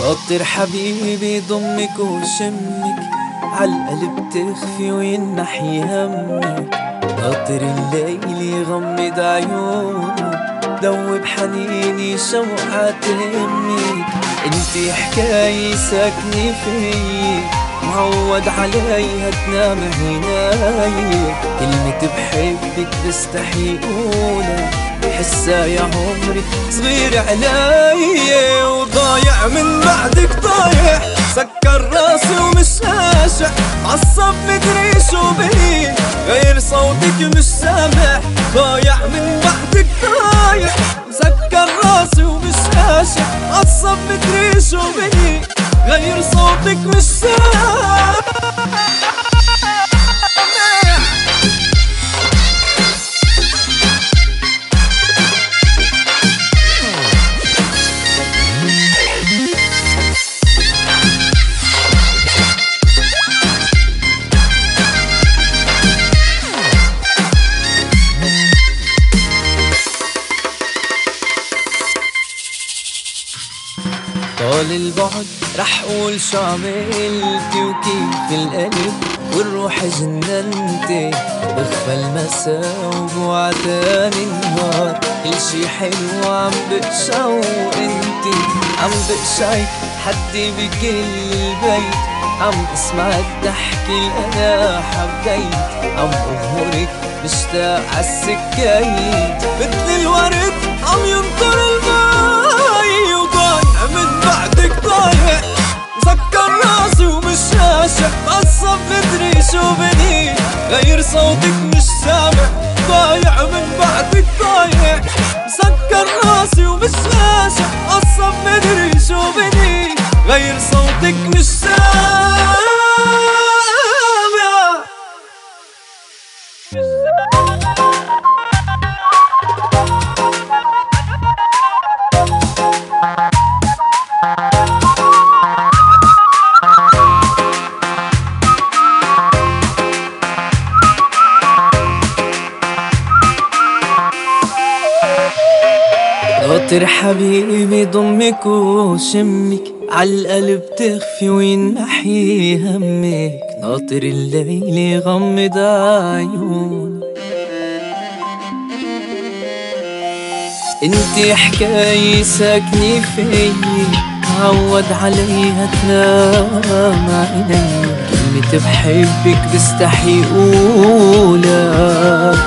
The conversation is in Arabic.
خاطر حبيبي ضمك وشمك عالقلب تخفي وينحي همك. خاطر الليل يغمض عيونه دوب حنيني شوقات همك. انتي حكاية ساكنة فيي معود عليها تنام عيناي. كلمة بحبك بستحي قولها حسها يا عمري صغير علي. وضايع من بعدك ضايع سكر راسي ومش هاشع عصب مدري شو بي غير صوتك مش سامع. ضايع من بعدك ضايع سكر راسي ومش هاشع عصب مدري شو بي غير صوتك مش سامع. طال البعد رح قول شو عملتي وكيف القلب والروح جننتي. بخفى المساء وبوع تاني النهار كل شي حلو عم بتشوق انتي. عم بقشعك حدي بكل البيت عم اسمع الضحكة انا حبيت. عم اغمرك مشتاق عالسكايت مثل الورد عم ينطر الماي. وضايع من بعدك ضايع مسكر راسي ومش هاشع معصب مدري شو بني غير صوتك مش سامع. ضايع من بعدك ضايع مسكر راسي ومش هاشع معصب مدري شو بني غير صوتك مش سامع. خاطر حبيبي ضمك وشمك عالقلب تخفي وينحي همك. ناطر الليل يغمض عيونه انتي حكاية ساكنة فيي معود عليها تنام عيني. كلمة بحبك بستحي قولها